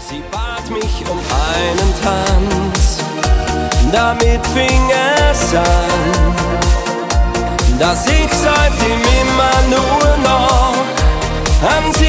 Sie bat mich um einen Tanz, damit fing es an, dass ich seitdem immer nur noch an sie